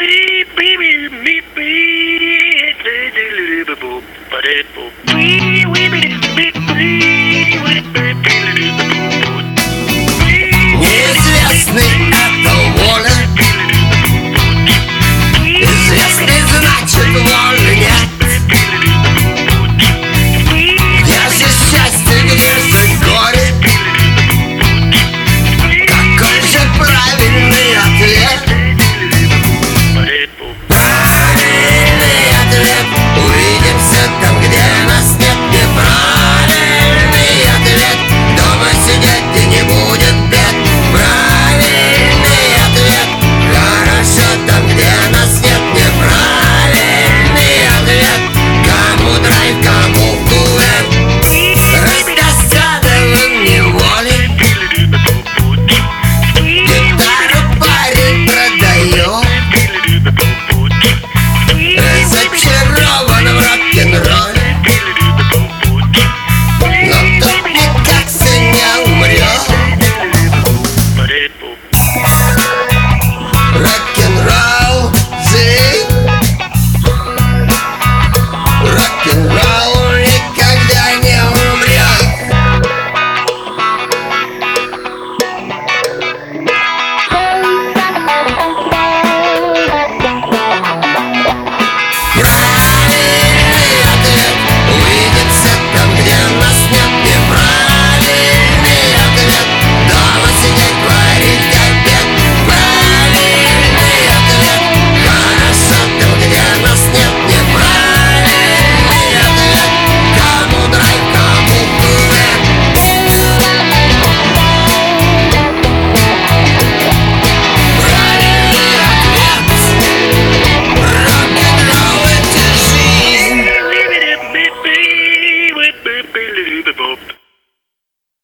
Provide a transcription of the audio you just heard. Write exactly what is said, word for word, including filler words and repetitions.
Неизвестный — это воля. Известный — значит воли нет. Где же счастье, где же горе? Какой же правильный ответ? Правильный ответ: увидимся там, где нас нет. Неправильный ответ: дома сидеть и не будет бед. Правильный ответ: хорошо там, где нас нет. Неправильный ответ: кому драйв, кому кувет. Раздосадован неволе, гитару парень продает. Разочарован в рок-н-ролле, но тут никак все не умрет. Рок-н-ролл, зиг. Рок-н-ролл никогда не умрет. Правильный ответ: увидимся там, где нас нет. Неправильный ответ: дома сидеть, варить обед. Правильный ответ: хорошо там, где нас нет. Неправильный ответ: кому драйв, кому кувет. Правильный ответ: рок-н-ролл — это жизнь.